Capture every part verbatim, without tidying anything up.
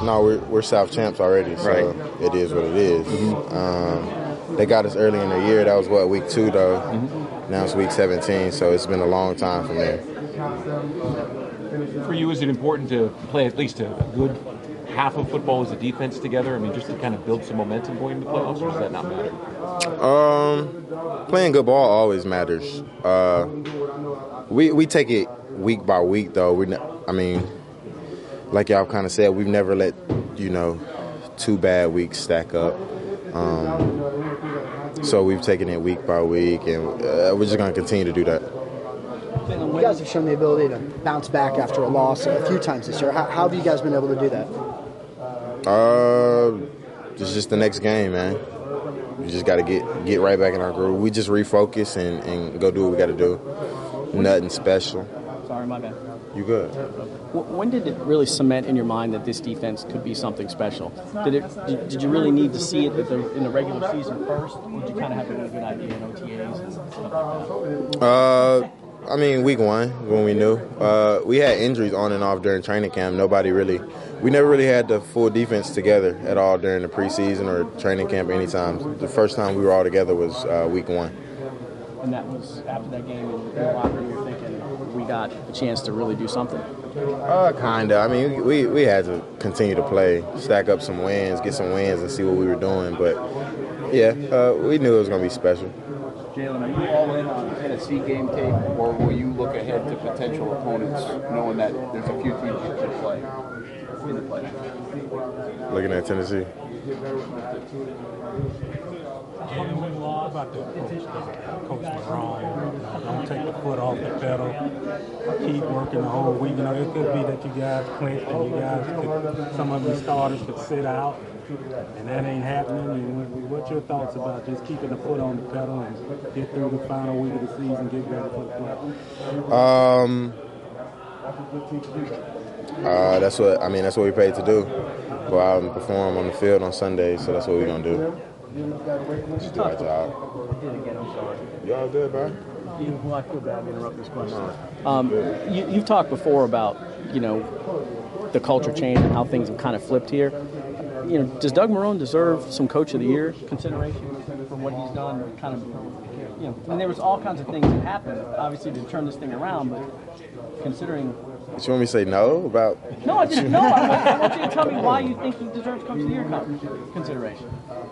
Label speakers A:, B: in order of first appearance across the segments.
A: No, we're, we're South champs already, so
B: right.
A: It is what it is. Mm-hmm. Um, they got us early in the year. That was, what, week two, though? Mm-hmm. Now it's week seventeen, so it's been a long time from there.
C: For you, is it important to play at least a good half of football as a defense together? I mean, just to kind of build some momentum going into the playoffs, or does that not matter?
A: Um, playing good ball always matters. Uh, we we take it week by week, though. We, I mean, like y'all kind of said, we've never let, you know, two bad weeks stack up. Um, so we've taken it week by week, and uh, we're just going to continue to do that.
D: You guys have shown the ability to bounce back after a loss a few times this year. How, how have you guys been able to do that?
A: Uh, it's just the next game, man. We just got to get get right back in our groove. We just refocus and, and go do what we got to do. Nothing special.
E: Sorry, my bad.
A: You good.
E: When did it really cement in your mind that this defense could be something special? Did it? Did, did you really need to see it in the regular season first, or did you kind of have a really good idea in O T As and stuff like that?
A: Uh, I mean, week one, when we knew. Uh, we had injuries on and off during training camp. Nobody really, we never really had the full defense together at all during the preseason or training camp anytime. The first time we were all together was uh, week one.
E: And that was after that game in the locker room, you're thinking, we got a chance to really do something?
A: Uh, kind of. I mean, we, we had to continue to play, stack up some wins, get some wins, and see what we were doing. But, yeah, uh, we knew it was going to be special.
F: Jalen, are you all in on Tennessee game tape, or will you look ahead to potential opponents knowing that there's a few teams that should play in the playoffs?
A: Looking at Tennessee.
G: Jalen, about the coach, coach Marrone. Don't take the foot off the pedal. Keep working the whole week. You know, it could be that you guys clinched and you guys could, some of your starters could sit out, and that ain't happening. And what's your thoughts about just keeping the foot on the pedal and get through the final week of the season, get ready for the playoffs?
A: Um, uh, that's what I mean. That's what we paid to do. Go out and perform on the field on Sunday. So that's what we're gonna do. Just do our job. Y'all good, bro?
E: Well, I feel bad to interrupt this question. Um, you, you've talked before about, you know, the culture change and how things have kind of flipped here. You know, does Doug Marrone deserve some Coach of the Year consideration for what he's done? Kind of, you know, I mean, there was all kinds of things that happened, obviously, to turn this thing around. But considering,
A: you want me to say no about?
E: No, I just no. I want, I want you to tell me why you think he deserves Coach of the Year consideration.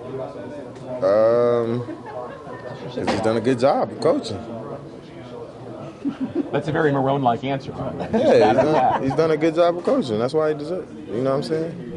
A: Um, because he's done a good job of coaching.
C: That's a very Marrone-like answer.
A: Yeah, he's done, he's done a good job of coaching. That's why he deserves it. You know what I'm saying?